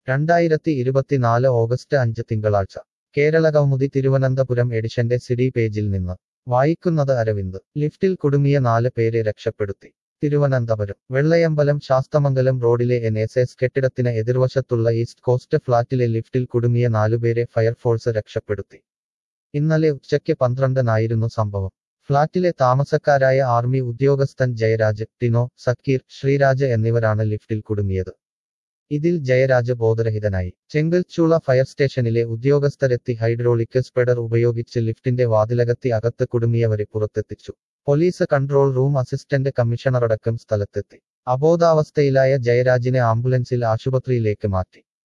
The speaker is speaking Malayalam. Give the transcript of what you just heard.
2024 ഓഗസ്റ്റ് 5 തിങ്കളാഴ്ച കേരളകൗമുദി തിരുവനന്തപുരം എഡിഷന്റെ സിഡി പേജിൽ നിന്ന് വായിക്കുന്നത് അരവിന്ദ് ലിഫ്റ്റിൽ കുടുങ്ങിയ 4 പേരെ രക്ഷപ്പെടുത്തി തിരുവനന്തപുരം വെള്ളയമ്പലം ശാസ്തമംഗലം റോഡിലെ NSS കെട്ടിടത്തിന് എതിർവശത്തുള്ള ഈസ്റ്റ് കോസ്റ്റ് ഫ്ളാറ്റിലെ ലിഫ്റ്റിൽ കുടുങ്ങിയ 4 പേരെ ഫയർഫോഴ്സ് രക്ഷപ്പെടുത്തി ഇന്നലെ ഉച്ചയ്ക്ക് 12-നായിരുന്നു സംഭവം ഫ്ളാറ്റിലെ താമസക്കാരായ ആർമി ഉദ്യോഗസ്ഥൻ ജയരാജ് ടിനോ സക്കീർ ശ്രീരാജ് എന്നിവരാണ് ലിഫ്റ്റിൽ കുടുങ്ങിയത് ഇതിൽ ജയരാജ് ബോധരഹിതനായി ചെങ്കൽച്ചൂള ഫയർ സ്റ്റേഷനിലെ ഉദ്യോഗസ്ഥരെത്തി ഹൈഡ്രോളിക് സ്പെഡർ ഉപയോഗിച്ച് ലിഫ്റ്റിന്റെ വാതിലകത്തി അകത്ത് കുടുങ്ങിയവരെ പുറത്തെത്തിച്ചു പോലീസ് കൺട്രോൾ റൂം അസിസ്റ്റന്റ് കമ്മീഷണറടക്കം സ്ഥലത്തെത്തി അബോധാവസ്ഥയിലായ ജയരാജിനെ ആംബുലൻസിൽ ആശുപത്രിയിലേക്ക് മാറ്റി